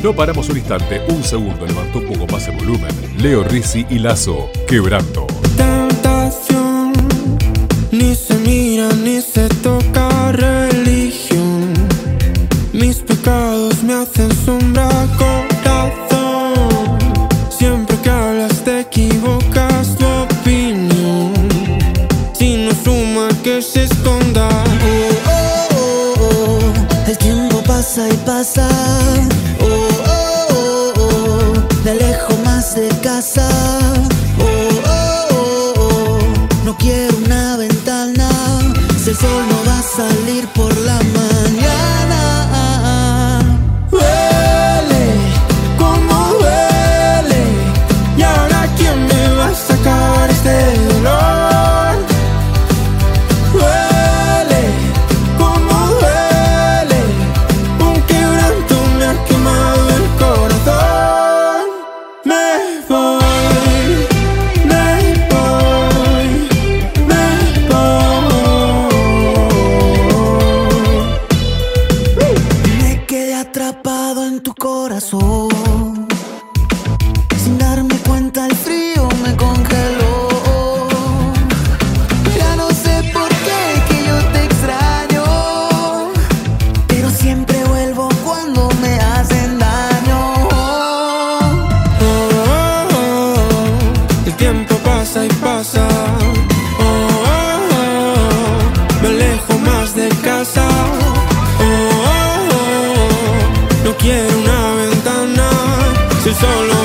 No paramos un instante, un segundo, levantó un poco más el volumen. Leo Rizzi y Lazo, Quebrando. Tentación, ni se mira ni se toca religión. Mis pecados me hacen sombra, corazón. Siempre que hablas te equivocas tu opinión. Si no suma que se esconda. Oh, oh, oh, oh. El tiempo pasa y pasa. Oh, oh, oh, oh. Me alejo más de casa. Oh, oh, oh, oh. No quiero una ventana. Si el sol no va a salir por la mañana. Huele, como huele. Y ahora ¿quién me va a sacar este dolor? Huele, como huele. Un quebranto me ha quemado el corazón. Me voy, me voy, me voy. Me quedé atrapado en tu corazón. Sin darme cuenta el frío me congeló. Ya no sé por qué que yo te extraño, pero siempre vuelvo cuando me hacen daño. Oh, oh, oh. El tiempo pasa y pasa. Oh, oh, oh. Me alejo más de casa. Oh, oh, oh. No quiero una ventana. Si solo